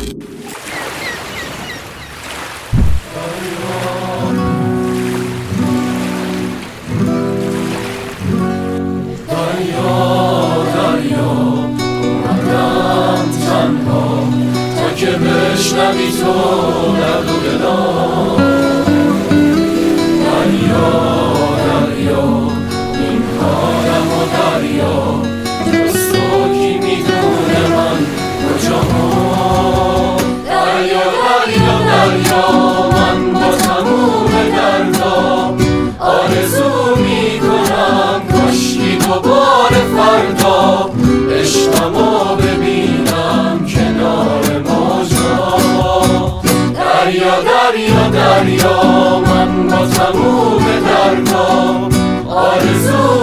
که بشنوی تو درد و دلم. دریا دریا این حالم و دریا، جز تو کی میدونه من کجام. دریا دریا دریا من با تموم دردام آرزو میکنم کاشکی دوباره فردا عشقمو ببینم کنار موجا. دریا دریا دریا من با تموم دردام آرزو